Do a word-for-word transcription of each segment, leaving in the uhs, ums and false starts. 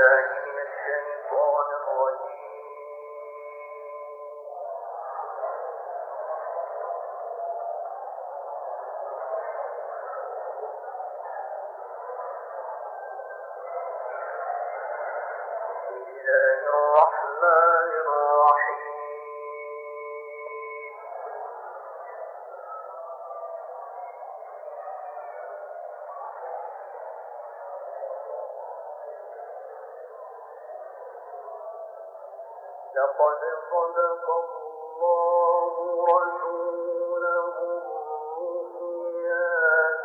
لقد صدق الله رسوله الرؤيا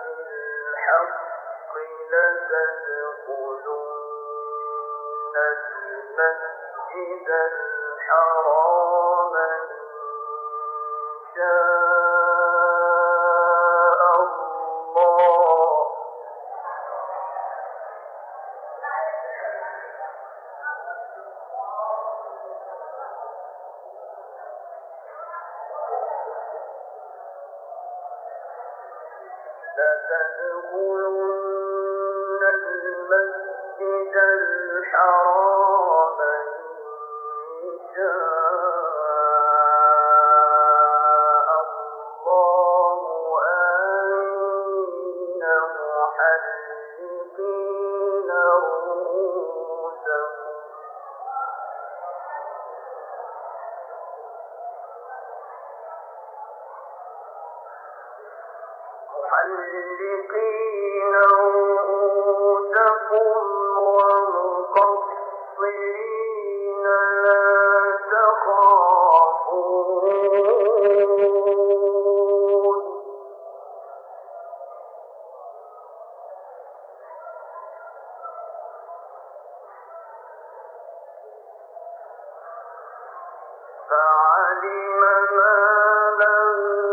بالحق لتدخلن المسجد الحرام إن شاء الله لتدخلن المسجد الحرام إن شاء الله آمنين محلقين رؤوسكم محلقين رؤوسكم ومقصرين لا تخافون فعلم ما لم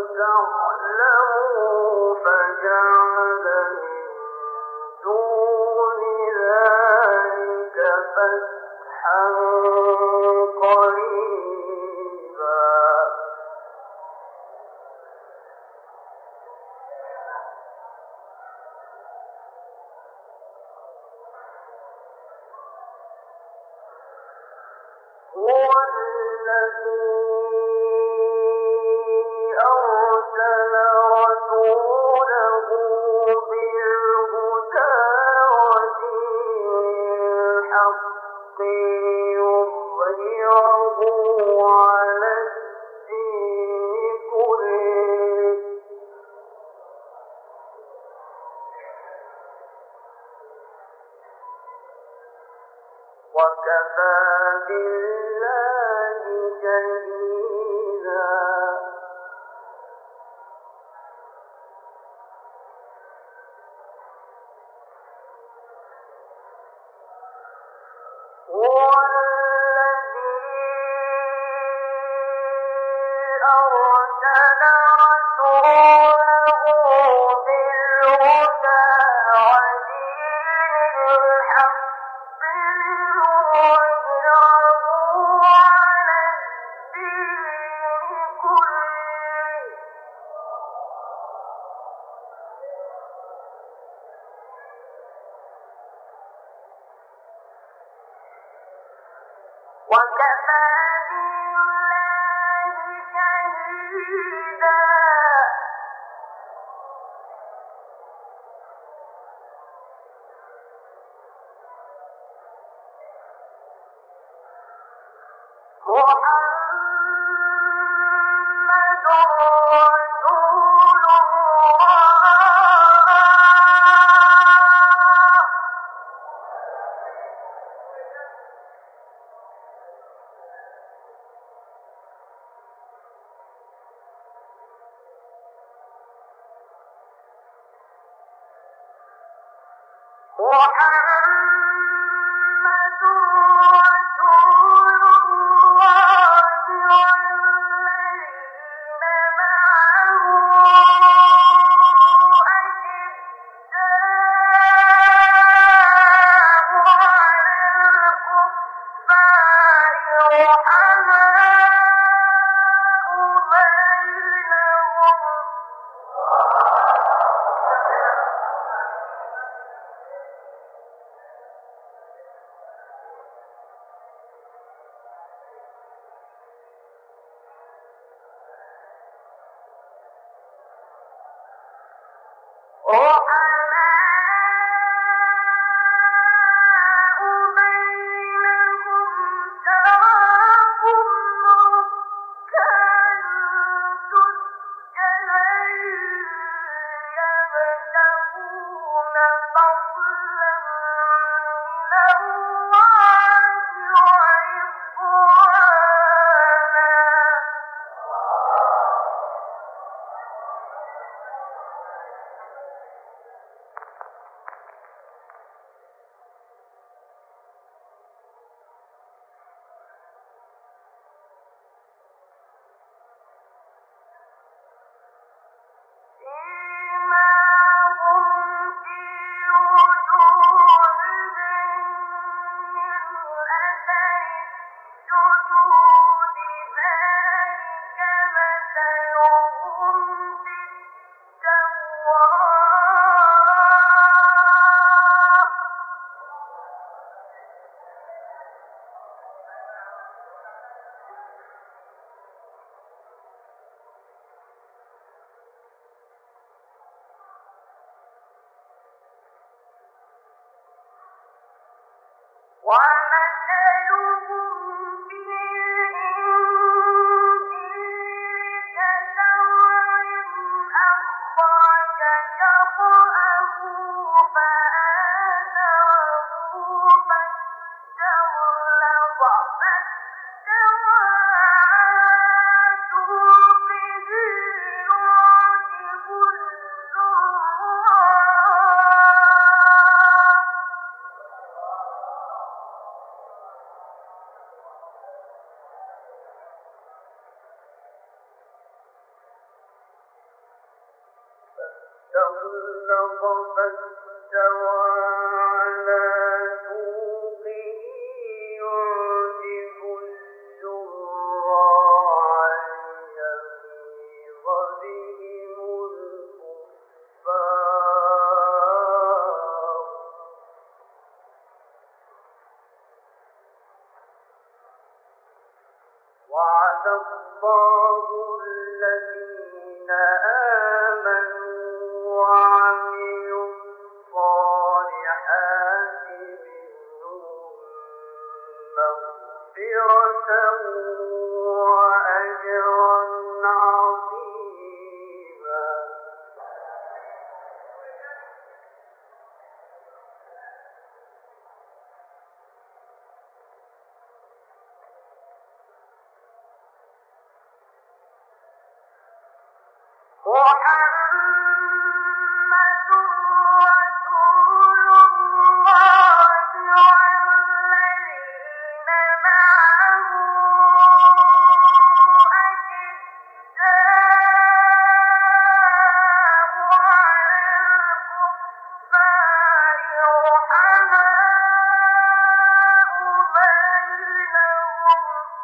تعلموا فجعل من دون ذلك فتحا قريبا هو الذي أرسل رسوله بالهدى ودين الحق ليظهره على الدين كله وكفى بالله شهيدا هو الذي أرسل رسوله بالهدى ودين الحق ليظهره على الدين كله وكفى بالله شهيدا محمد رسول الله محمد رسول الله والذين معه أشداء على الكفار رحماء بينهم وعد الله الذين آمنوا وعملوا الصالحات منهم مغفرة وأجرا عظيما. محمد رسول الله والذين معه أشداء على الكفار رحماء بينهم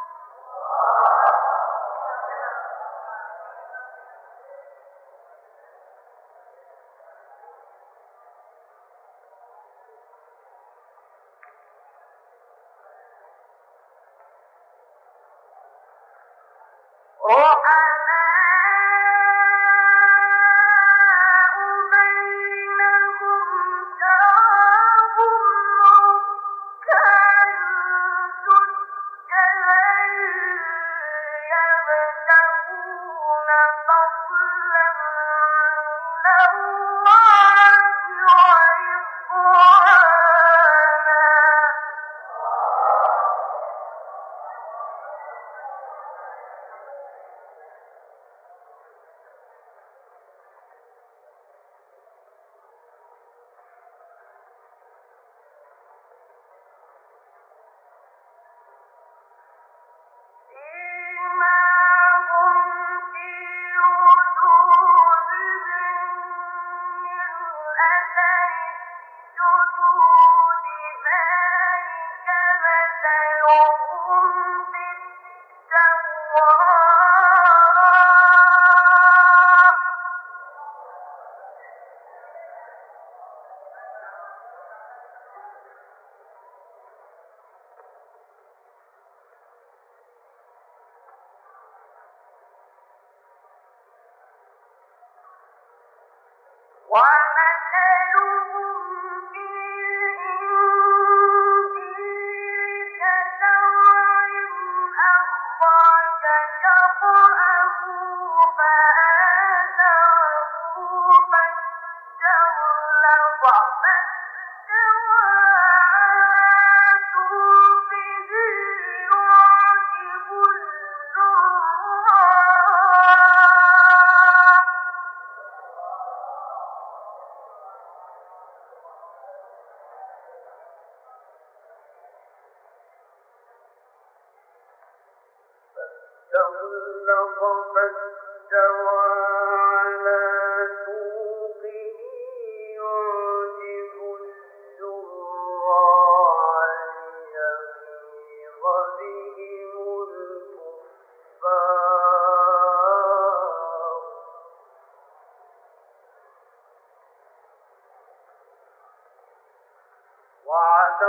وعد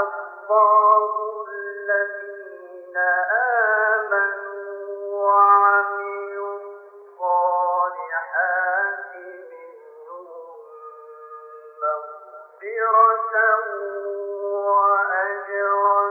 الله الذين آمنوا وعملوا الصالحات منهم مغفرة وأجرا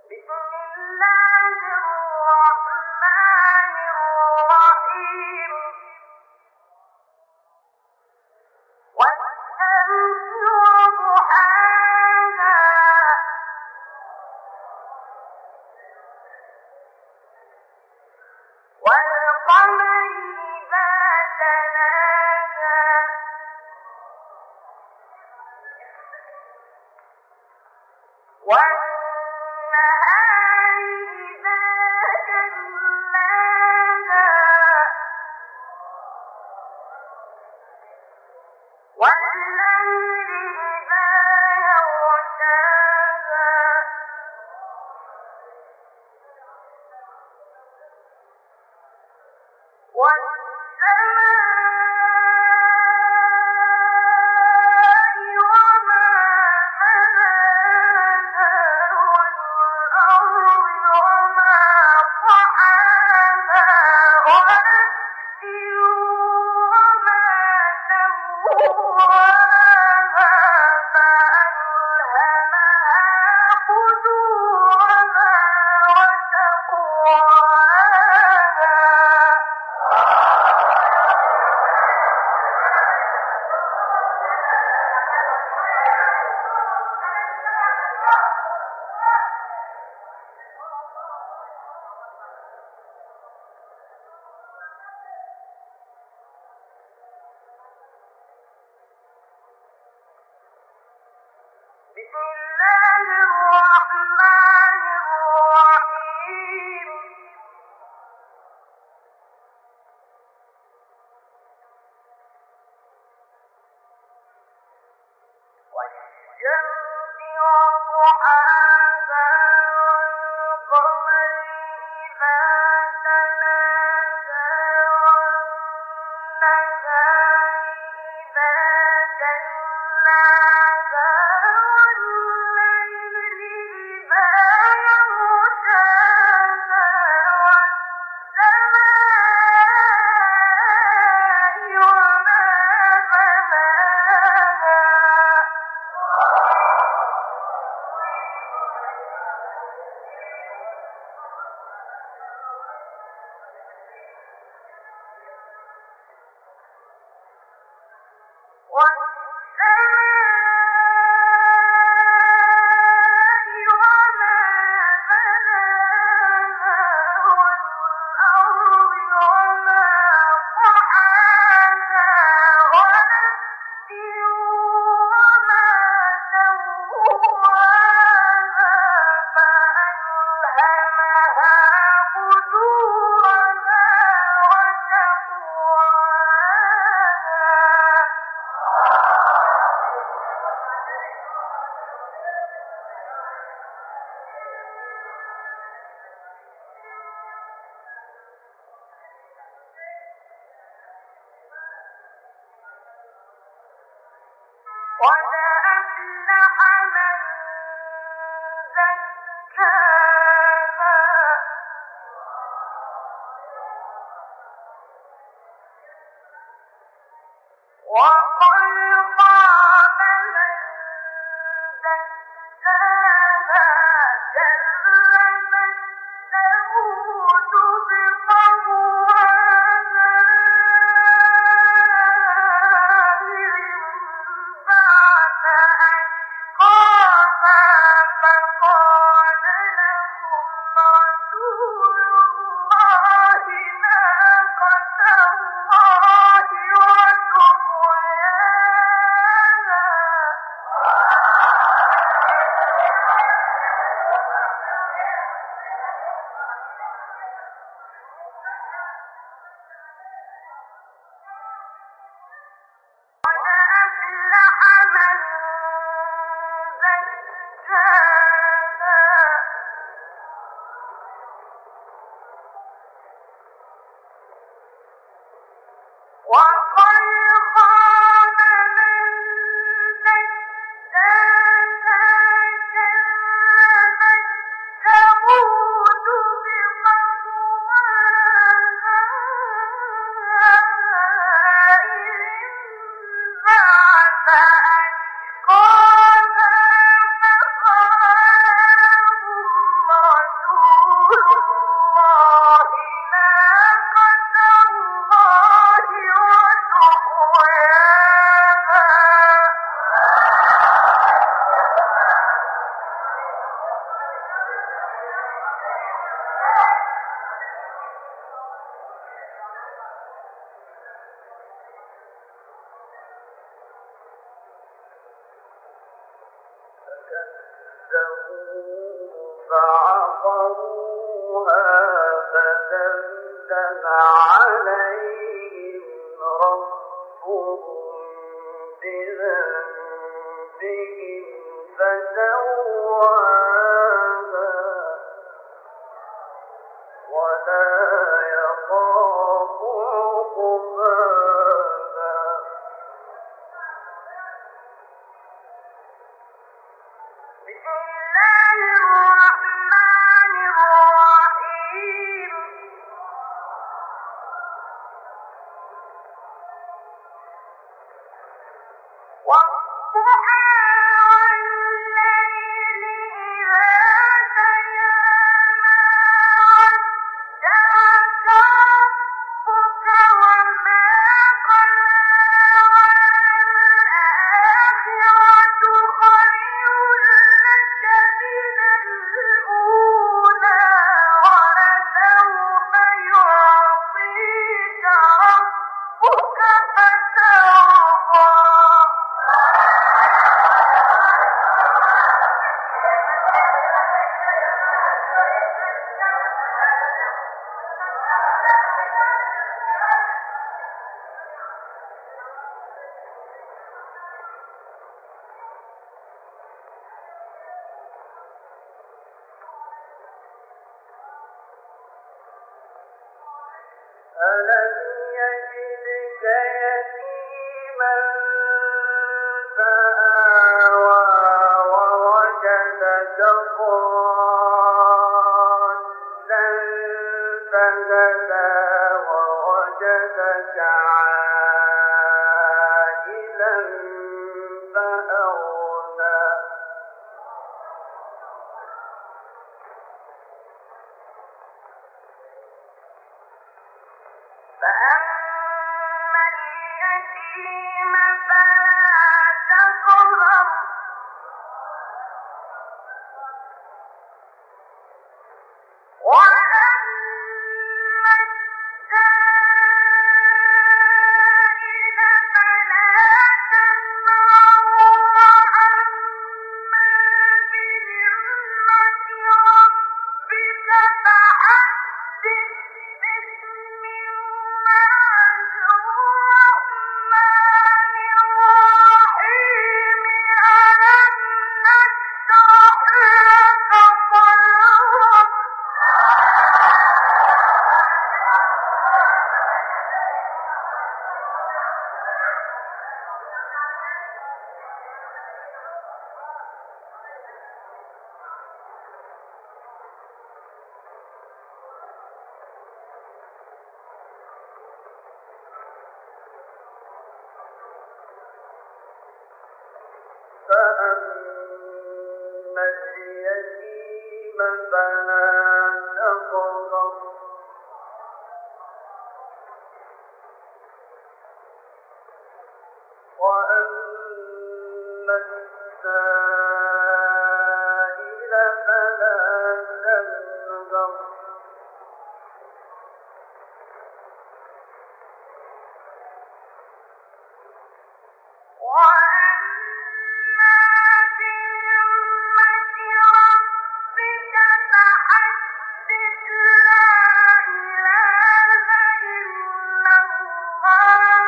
فأشقاها فقال فكذبوه فعقروها فدمدم عليهم ربهم بذنبهم فسواها ولا يخاف عقباها. بسم الله الرحمن الرحيم. والضحى والليل إذا سجى ما ودعك ربك وما قلى والآخرة خير لك من الأولى ولسوف يعطيك ربك فترضى. ألم يجدك يتيما فآوى ووجدك ضالا فهدى ووجدك عائلا فأغنى. فأما اليتيم فلا تقهر وأما السائل فلا تنهر وأما بنعمة ربك فحدث. بسم الله الرحمن الرحيم. ألم نشرح لك صدرك فأما اليتيم فلا تقهر وأما السائل فلا تنهر وأما بنعمة ربك فحدث. لا إله إلا الله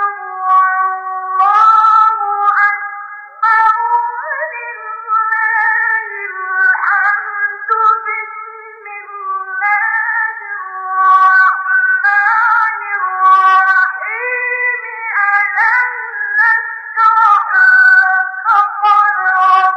والله أكبر ولله الحمد. بسم الله الرحمن الرحيم. ألم نشرح لك صدرك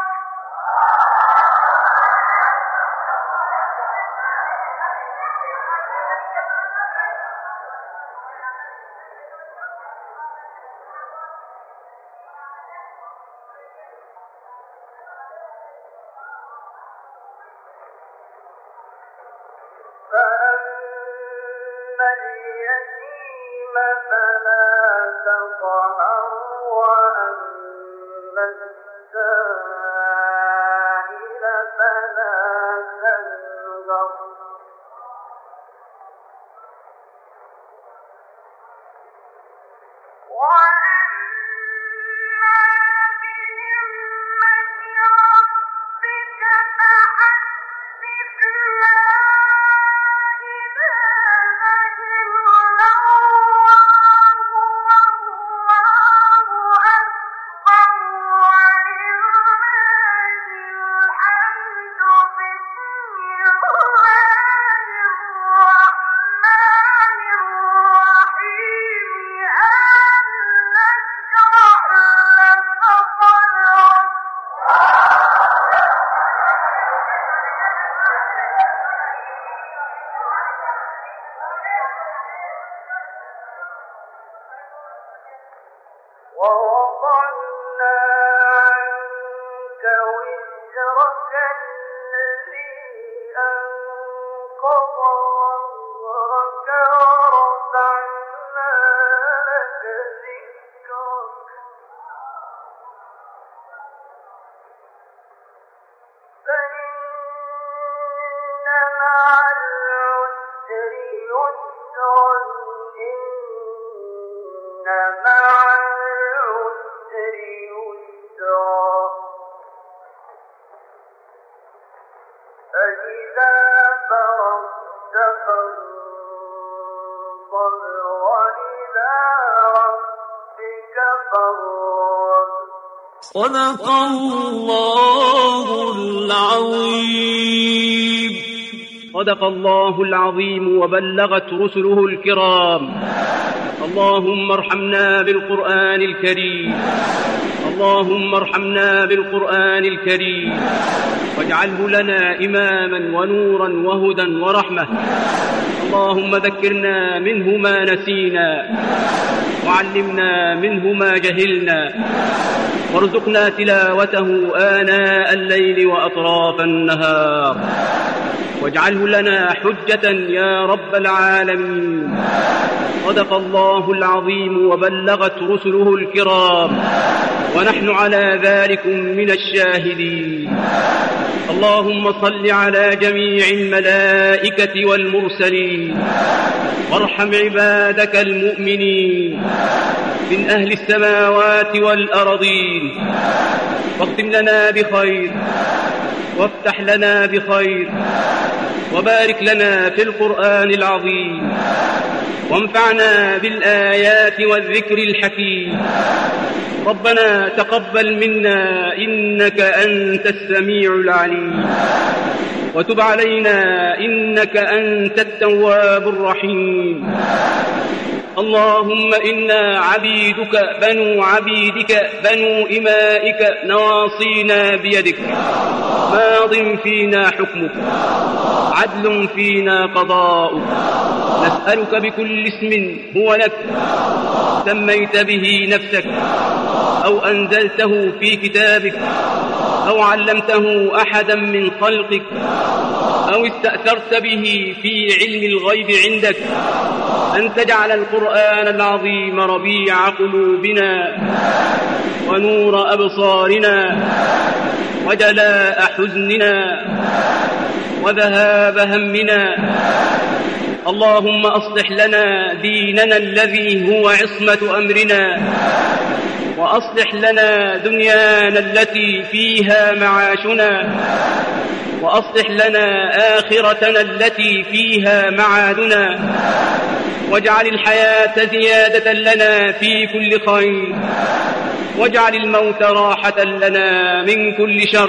فأما اليتيم فلا تقهر وأما السائل فلا تنهر وأما بنعمة ربك أشرك الذي أنقض ظهرك ورفعنا لك ذكرك فإن مع العسر يسرا إن مع العسر يسرا فإذا فرغت فانصب وإلى ربك فارغب. صدق الله العظيم. صدق الله العظيم وبلغت رسله الكرام. اللهم ارحمنا بالقرآن الكريم، اللهم ارحمنا بالقرآن الكريم، واجعله لنا إماما ونورا وهدى ورحمة. اللهم ذكرنا منه ما نسينا، وعلمنا منه ما جهلنا، وارزقنا تلاوته آناء الليل وأطراف النهار، واجعله لنا حجة يا رب العالمين. صدق الله العظيم وبلغت رسله الكرام، ونحن على ذلك من الشاهدين. اللهم صل على جميع الملائكة والمرسلين، وارحم عبادك المؤمنين من أهل السماوات والأرضين، واختم لنا بخير، وافتح لنا بخير، وبارك لنا في القرآن العظيم، وانفعنا بالآيات والذكر الحكيم. ربنا تقبل منا إنك أنت السميع العليم، وتب علينا إنك أنت التواب الرحيم. اللهم إنا عبيدك بنو عبيدك بنو إمائك، نواصينا بيدك، ماض فينا حكمك، عدل فينا قضاؤك. نسألك بكل اسم هو لك سميت به نفسك، أو أنزلته في كتابك، أو علمته أحدا من خلقك، أو استأثرت به في علم الغيب عندك، أن تجعل القرآن العظيم ربيع قلوبنا ونور أبصارنا وجلاء حزننا وذهاب همنا. اللهم أصلح لنا ديننا الذي هو عصمة أمرنا، وأصلح لنا دنيانا التي فيها معاشنا، وأصلح لنا آخرتنا التي فيها معادنا، واجعل الحياة زيادة لنا في كل خير، واجعل الموت راحة لنا من كل شر.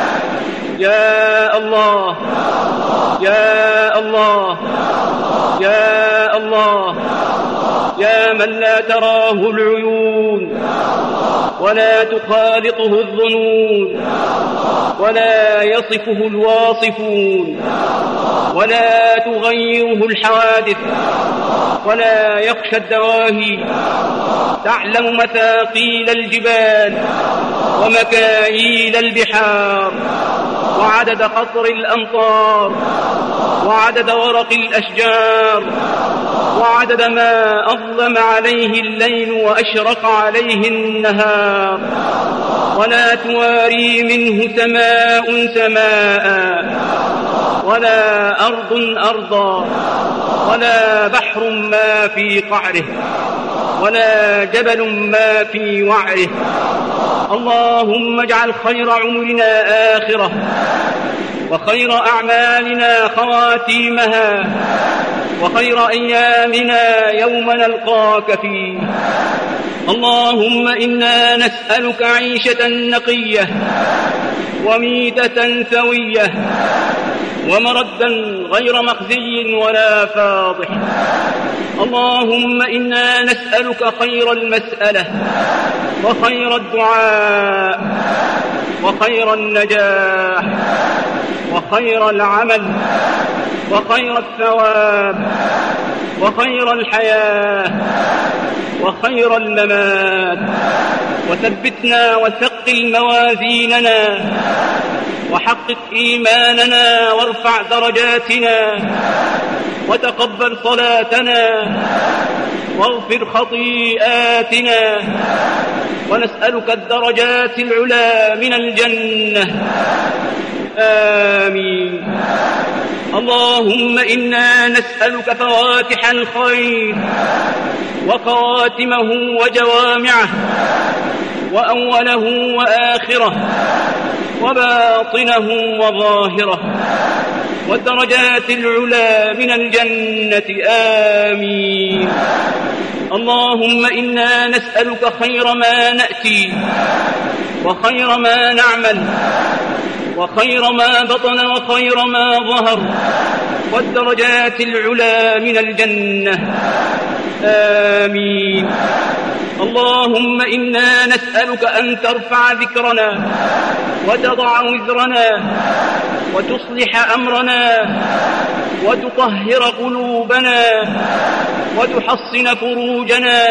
يا الله يا الله يا الله، يا من لا تراه العيون ولا تخالطه الظنون ولا يصفه الواصفون ولا تغيره الحوادث ولا يخشى الدواهي، تعلم مثاقيل الجبال ومكاييل البحار، وعدد قطر الأمطار، وعدد ورق الأشجار، وعدد ما أظلم عليه الليل وأشرق عليه النهار، ولا تواري منه سماء سماء، ولا أرض أرضا، ولا بحر ما في قعره، ولا جبل ما في وعره. اللهم اجعل خير عمرنا آخرة، وخير أعمالنا خواتيمها، وخير أيامنا يوم نلقاك فيه. اللهم إنا نسألك عيشة نقية، وميتة سوية، ومردا غير مخزي ولا فاضح. اللهم إنا نسألك خير المسألة، وخير الدعاء، وخير النجاح، وخير العمل، وخير الثواب، وخير الحياة، وخير الممات. وثبتنا وثقل موازيننا وحقق إيماننا وارفع درجاتنا وتقبل صلاتنا واغفر خطيئاتنا، ونسألك الدرجات العلى من الجنة. آمين. اللهم إنا نسألك فواتح الخير وخواتمه وجوامعه وأوله وآخره وباطنه وظاهره والدرجات العلى من الجنة. آمين. اللهم إنا نسألك خير ما نأتي وخير ما نعمل وخير ما بطن وخير ما ظهر والدرجات العلى من الجنة. آمين. اللهم إنا نسألك أن ترفع ذكرنا وتضع وزرنا وتصلح أمرنا وتطهر قلوبنا وتحصن فروجنا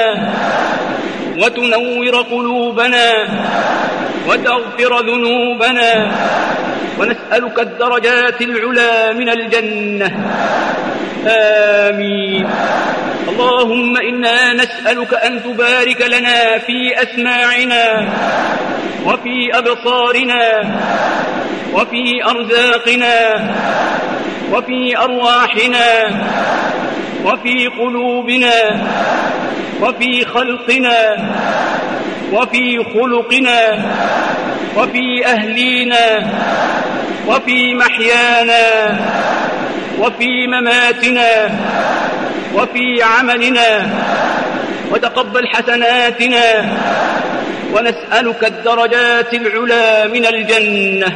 وتنور قلوبنا وتغفر ذنوبنا، ونسألك الدرجات العلى من الجنة. آمين. اللهم إنا نسألك أن تبارك لنا في أسماعنا وفي أبصارنا وفي أرزاقنا وفي أرواحنا وفي قلوبنا وفي خلقنا وفي خلقنا وفي أهلينا وفي محيانا وفي مماتنا وفي عملنا، وتقبل حسناتنا، ونسألك الدرجات العلى من الجنة.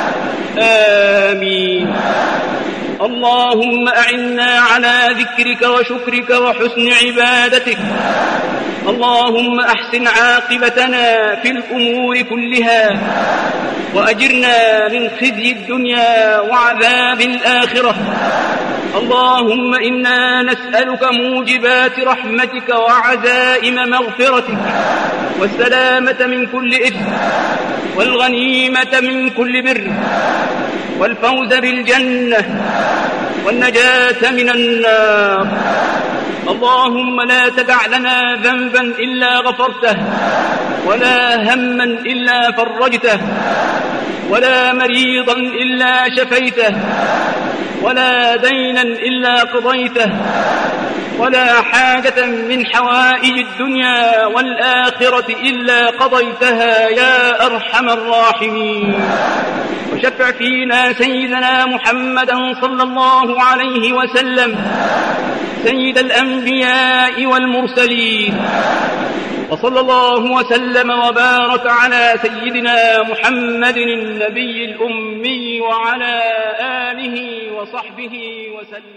آمين. اللهم أعنا على ذكرك وشكرك وحسن عبادتك. اللهم أحسن عاقبتنا في الأمور كلها، وأجرنا من خزي الدنيا وعذاب الآخرة. اللهم إنا نسألك موجبات رحمتك وعزائم مغفرتك والسلامة من كل إثم والغنيمة من كل بر والفوز بالجنة والنجاة من النار. اللهم لا تدع لنا ذنبا إلا غفرته، ولا هما إلا فرجته، ولا مريضا إلا شفيته، ولا دينا إلا قضيته، ولا حاجة من حوائج الدنيا والآخرة إلا قضيتها يا أرحم الراحمين. وشفع فينا سيدنا محمدا صلى الله عليه وسلم سيد الأنبياء والمرسلين، وصلى الله وسلم وبارك على سيدنا محمد النبي الأمي وعلى آله وصحبه وسلم.